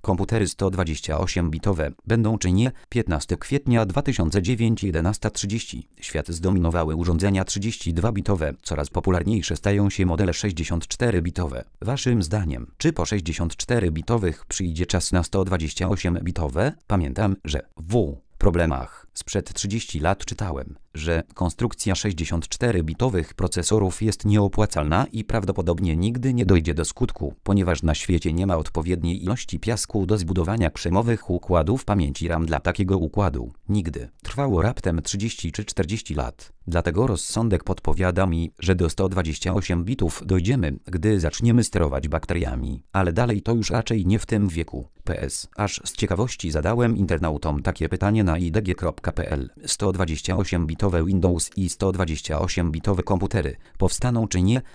Komputery 128-bitowe będą czy nie? 15 kwietnia 2009 11:30. Świat zdominowały urządzenia 32-bitowe. Coraz popularniejsze stają się modele 64-bitowe. Waszym zdaniem, czy po 64-bitowych przyjdzie czas na 128-bitowe? Pamiętam, że w problemach sprzed 30 lat czytałem, że konstrukcja 64-bitowych procesorów jest nieopłacalna i prawdopodobnie nigdy nie dojdzie do skutku, ponieważ na świecie nie ma odpowiedniej ilości piasku do zbudowania krzemowych układów pamięci RAM dla takiego układu. Nigdy. Trwało raptem 30 czy 40 lat. Dlatego rozsądek podpowiada mi, że do 128 bitów dojdziemy, gdy zaczniemy sterować bakteriami. Ale dalej to już raczej nie w tym wieku. PS. Aż z ciekawości zadałem internautom takie pytanie na idg.pl. 128-bitowe Windows i 128-bitowe komputery powstaną czy nie?